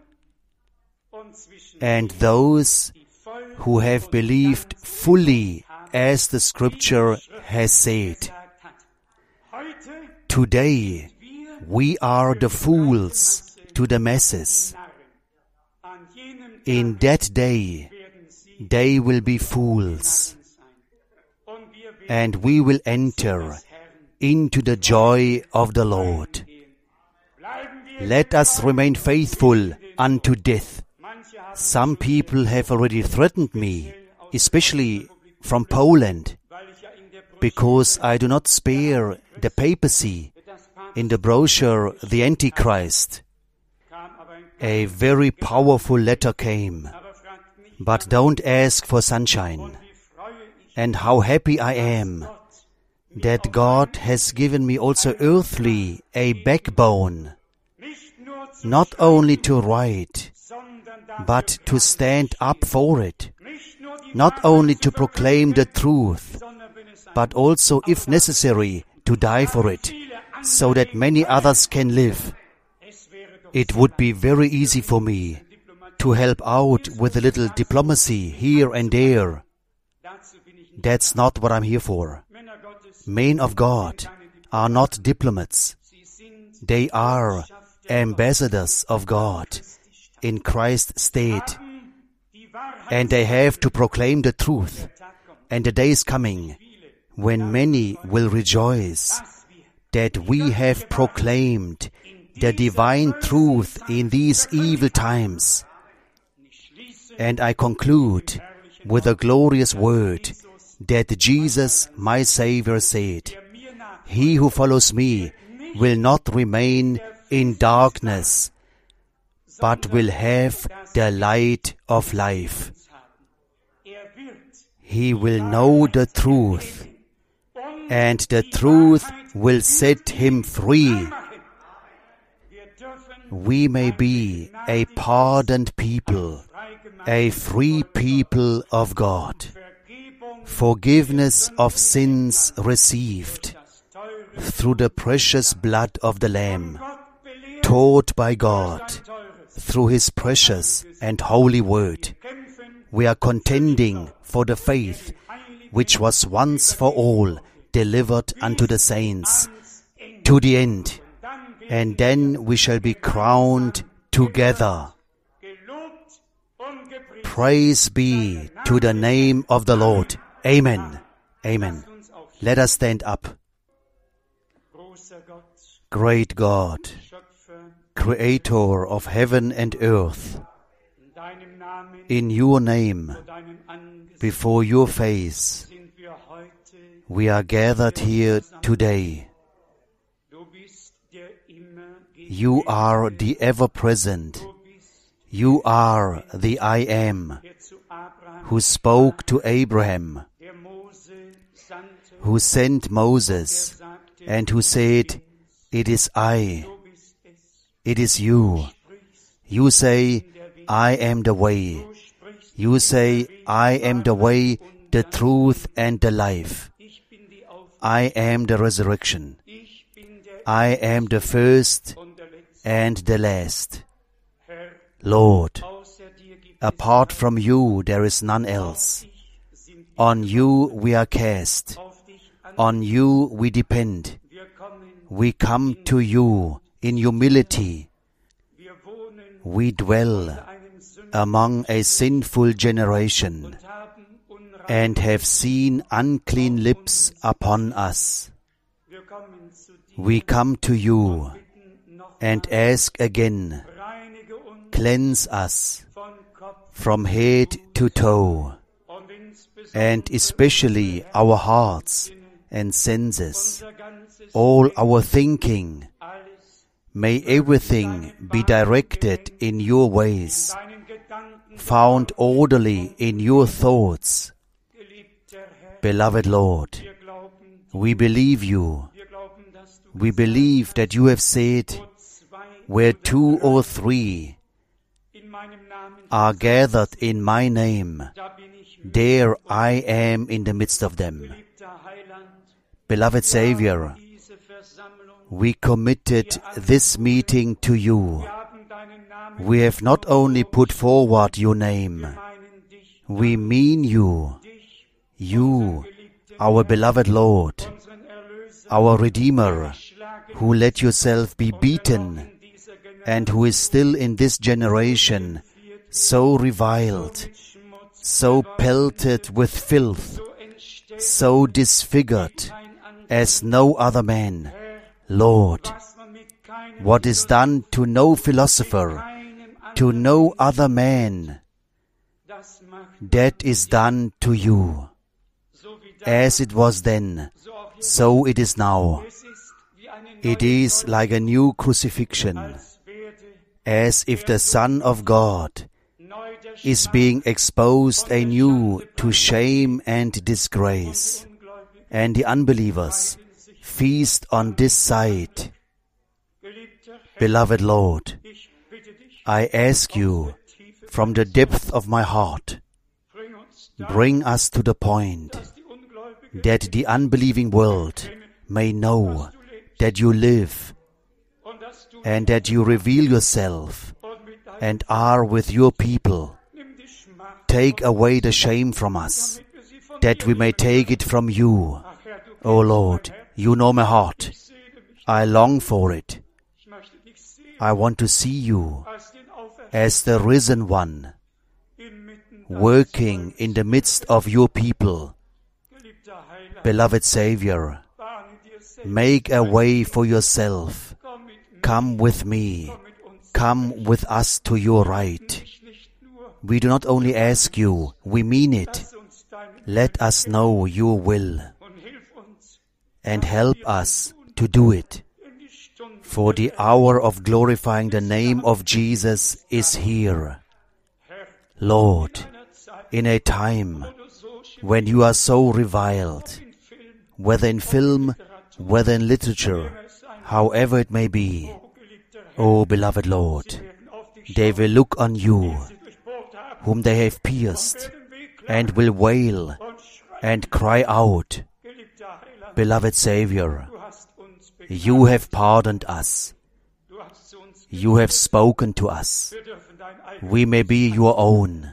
and those who have believed fully, as the Scripture has said. Today, we are the fools to the masses. In that day, they will be fools, and we will enter into the joy of the Lord. Let us remain faithful unto death. Some people have already threatened me, especially from Poland, because I do not spare the papacy in the brochure The Antichrist. A very powerful letter came, but don't ask for sunshine. And how happy I am that God has given me also earthly a backbone, not only to write, but to stand up for it, not only to proclaim the truth, but also, if necessary, to die for it, so that many others can live. It would be very easy for me to help out with a little diplomacy here and there. That's not what I'm here for. Men of God are not diplomats. They are ambassadors of God in Christ's state. And they have to proclaim the truth. And the day is coming when many will rejoice that we have proclaimed the divine truth in these evil times. And I conclude with a glorious word that Jesus, my Savior, said, "He who follows me will not remain in darkness, but will have the light of life. He will know the truth, and the truth will set him free." We may be a pardoned people, a free people of God, forgiveness of sins received through the precious blood of the Lamb, taught by God through His precious and holy word. We are contending for the faith which was once for all delivered unto the saints to the end, and then we shall be crowned together. Praise be to the name of the Lord. Amen. Amen. Let us stand up. Great God, Creator of heaven and earth, in your name, before your face, we are gathered here today. You are the ever-present. You are the I Am, who spoke to Abraham, who sent Moses, and who said, "It is I, it is you." You say, "I am the way." You say, "I am the way, the truth, and the life." I am the resurrection. I am the first and the last. Lord, Apart from you there is none else. On you we are cast. On you we depend. We come to you in humility. We dwell among a sinful generation and have seen unclean lips upon us. We come to you and ask again, cleanse us from head to toe, and especially our hearts and senses, all our thinking. May everything be directed in your ways, found orderly in your thoughts. Beloved Lord, we believe you. We believe that you have said, where two or three are gathered in my name, there I am in the midst of them. Beloved Savior, we committed this meeting to you. We have not only put forward your name, we mean you, you, our beloved Lord, our Redeemer, who let yourself be beaten and who is still in this generation so reviled, so pelted with filth, so disfigured as no other man. Lord, what is done to no philosopher, to no other man, that is done to you. As it was then, so it is now. It is like a new crucifixion, as if the Son of God is being exposed anew to shame and disgrace, and the unbelievers feast on this side. Beloved Lord, I ask you from the depth of my heart, bring us to the point that the unbelieving world may know that you live and that you reveal yourself and are with your people. Take away the shame from us, that we may take it from you. O Lord, you know my heart. I long for it. I want to see you as the risen one, working in the midst of your people. Beloved Savior, make a way for yourself. Come with me. Come with us to your right. We do not only ask you, we mean it. Let us know your will and help us to do it. For the hour of glorifying the name of Jesus is here. Lord, in a time when you are so reviled, whether in film, whether in literature, however it may be, O beloved Lord, they will look on you, whom they have pierced, and will wail and cry out, Beloved Savior, you have pardoned us. You have spoken to us. We may be your own.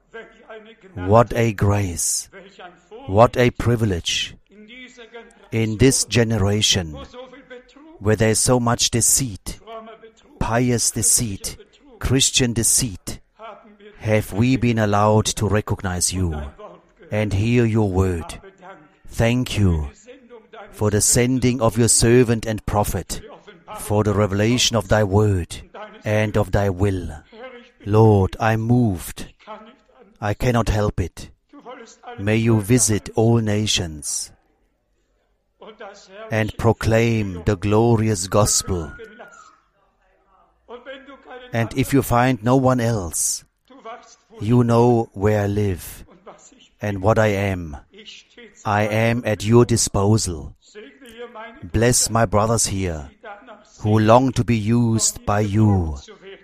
What a grace! What a privilege! In this generation, where there is so much deceit, pious deceit, Christian deceit, have we been allowed to recognize you and hear your word. Thank you for the sending of your servant and prophet, for the revelation of thy word and of thy will. Lord, I am moved. I cannot help it. May you visit all nations and proclaim the glorious gospel. And if you find no one else, you know where I live and what I am. I am at your disposal. Bless my brothers here, who long to be used by you.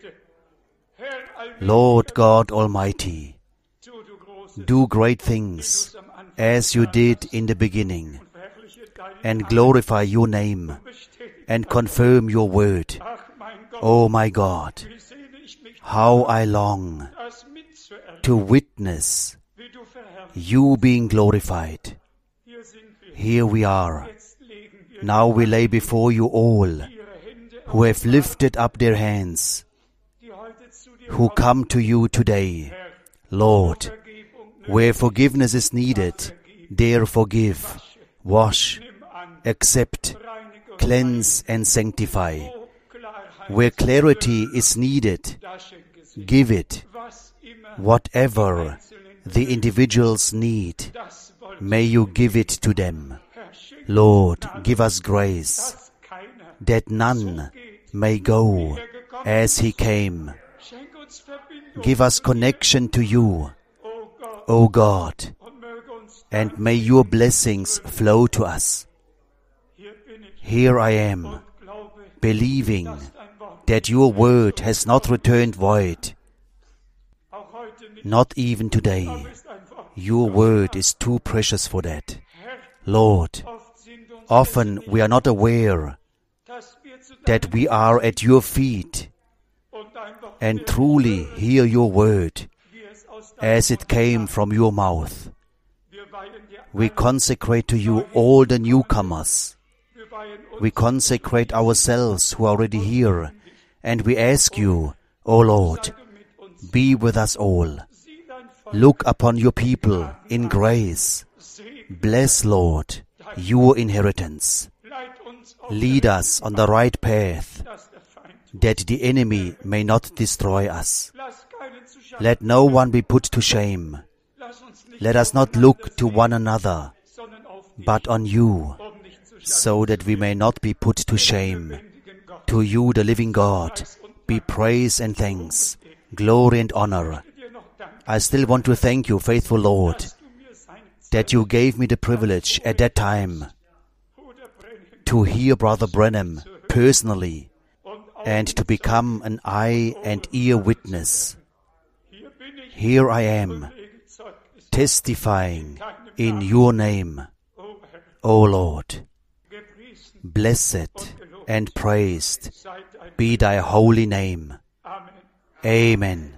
Lord God Almighty, do great things as you did in the beginning, and glorify your name and confirm your word. Oh my God, how I long to witness you being glorified. Here we are. Now we lay before you all who have lifted up their hands, who come to you today. Lord, where forgiveness is needed, there forgive, wash, accept, cleanse and sanctify. Where clarity is needed, give it. Whatever the individuals need, may you give it to them. Lord, give us grace, that none may go as he came. Give us connection to you, O God, and may your blessings flow to us. Here I am, believing that your word has not returned void. Not even today. Your word is too precious for that. Lord, often we are not aware that we are at your feet and truly hear your word as it came from your mouth. We consecrate to you all the newcomers. We consecrate ourselves who are already here, and we ask you, O Lord, be with us all. Look upon your people in grace. Bless, Lord, your inheritance. Lead us on the right path, that the enemy may not destroy us. Let no one be put to shame. Let us not look to one another, but on you, so that we may not be put to shame. To you, the living God, be praise and thanks, glory and honor. I still want to thank you, faithful Lord, that you gave me the privilege at that time to hear Brother Branham personally and to become an eye and ear witness. Here I am, testifying in your name, O Lord. Blessed and praised be thy holy name. Amen.